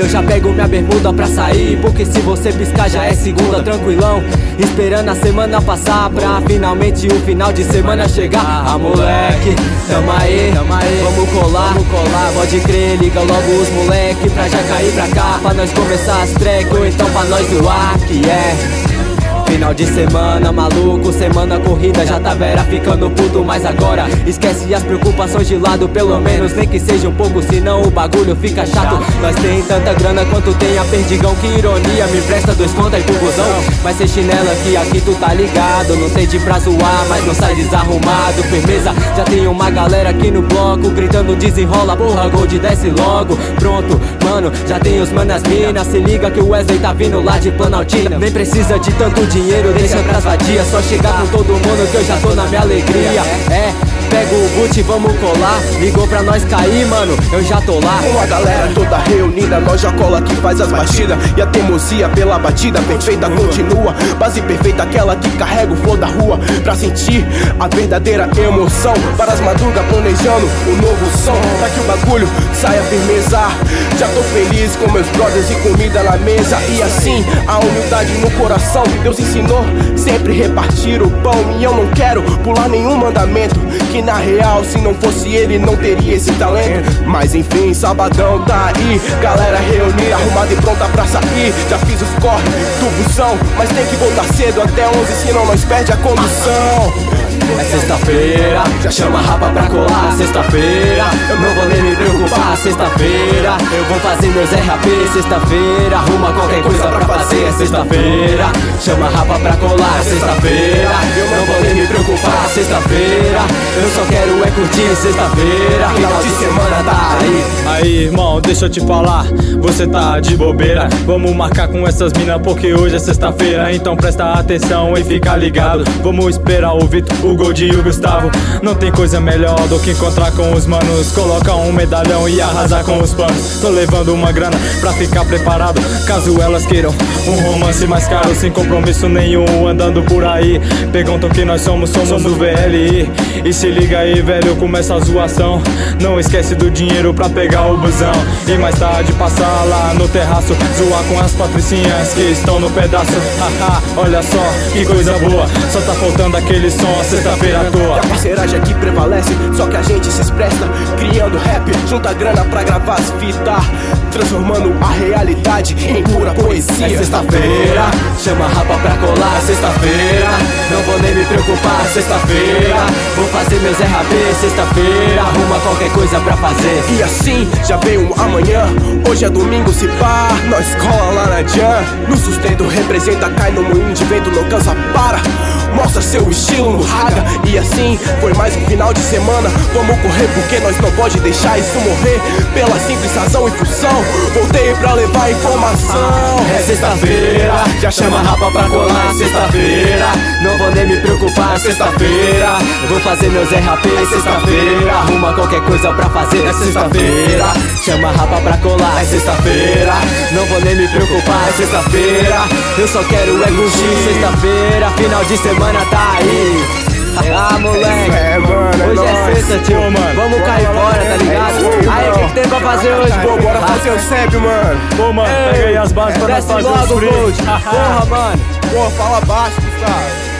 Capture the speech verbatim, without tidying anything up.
eu já pego minha bermuda pra sair, porque se você piscar já é segunda, tranquilão. Esperando a semana passar pra finalmente o final de semana chegar. Ah, moleque, tamo aí, tamo aí, vamos colar, vamos colar. Pode crer, liga logo os moleque pra já cair pra cá, pra nós começar as track ou então pra nós zoar, que é final de semana, maluco, semana corrida. Já tá vera ficando puto, mas agora esquece as preocupações de lado, pelo menos nem que seja um pouco, senão o bagulho fica chato. Nós tem tanta grana quanto tem a perdigão, que ironia, me empresta dois conta e pro busão. Mas cê chinela que aqui tu tá ligado, não tem de pra zoar, mas não sai desarrumado. Firmeza, já tem uma galera aqui no bloco gritando desenrola, porra, Gold desce logo. Pronto, mano, já tem os manas minas, se liga que o Wesley tá vindo lá de Planaltina. Nem precisa de tanto dinheiro, Dinheiro deixa pras vadias, só chegar com todo mundo que eu já tô na minha alegria. É, pega o boot e vamos colar, ligou pra nós cair, mano, eu já tô lá. Com a galera toda reunida, nós já cola que faz as batidas. E a teimosia pela batida perfeita continua. Base perfeita, aquela que carrega o flow da rua, pra sentir a verdadeira emoção. Para as madrugas planejando o novo som, pra que o bagulho saia firmeza. Já tô feliz com meus brothers e comida na mesa. E assim, a humildade no coração, Deus ensinou sempre repartir o pão. E eu não quero pular nenhum mandamento, que na real se não fosse ele não teria esse talento. Mas enfim, sabadão tá aí, galera reunida, arrumada e pronta pra sair. Já fiz os corre do busão, mas tem que voltar cedo até onze, senão nós perde a condução. É sexta-feira, já chama a rapa pra colar. Sexta-feira, eu não vou nem me preocupar. Sexta-feira, eu vou fazer meus R A P. Sexta-feira, arruma qualquer coisa pra fazer. É sexta-feira, chama a rapa pra colar. Sexta-feira, eu não vou nem me preocupar. Sexta-feira, eu só quero é curtir. Sexta-feira, final de semana tá aí. Aí, irmão, deixa eu te falar, você tá de bobeira. Vamos marcar com essas minas porque hoje é sexta-feira. Então presta atenção e fica ligado. Vamos esperar o Vitor, o Gold e o Gustavo. Não tem coisa melhor do que encontrar com os manos, colocar um medalhão e arrasar com os panos. Tô levando uma grana pra ficar preparado, caso elas queiram um romance mais caro, sem compromisso nenhum, andando por aí. Perguntam que nós somos, somos o V L I. E se liga aí, velho, começa a zoação. Não esquece do dinheiro pra pegar o busão. E mais tarde passar lá no terraço, zoar com as patricinhas que estão no pedaço. Haha, olha só, que coisa boa, só tá faltando aquele som, a sexta-feira à toa. E a parceiragem aqui prevalece, só que a gente se expressa, criando rap, junta grana pra gravar as fitas, transformando a realidade em pura poesia. É sexta-feira, chama a rapa pra colar. É sexta-feira, não vou nem me preocupar. Sexta-feira, vou fazer meus R A P. Sexta-feira, arruma qualquer coisa pra fazer. E assim, já veio um amanhã, hoje é domingo, se pá, nós cola lá na Jam. No sustento representa, cai no moinho de vento, não cansa, para. Mostra seu estilo no raga. E assim, foi mais um final de semana. Vamos correr porque nós não pode deixar isso morrer, pela simples razão e função. Voltei pra levar informação. É sexta-feira, já chama a rapa pra colar. É sexta-feira, não vou nem me preocupar. É sexta-feira, vou fazer meus R A P. É sexta-feira, arruma qualquer coisa pra fazer. É sexta-feira, chama a rapa pra colar. É sexta-feira, não vou nem me preocupar. É sexta-feira, eu só quero é curtir. Sexta-feira, final de semana tá aí. Ah, moleque, é, mano, hoje é, é sexta, tio, Pô, mano. vamos Pô, cair mano, fora, tá ligado? é, Aí, o que, que tem pra fazer hoje, Pô, bora fazer o S E B, mano. Pô, mano, pega aí as bases pra nós desce fazer os logo, free. Gold. Porra, mano. Pô, fala baixo, Gustavo.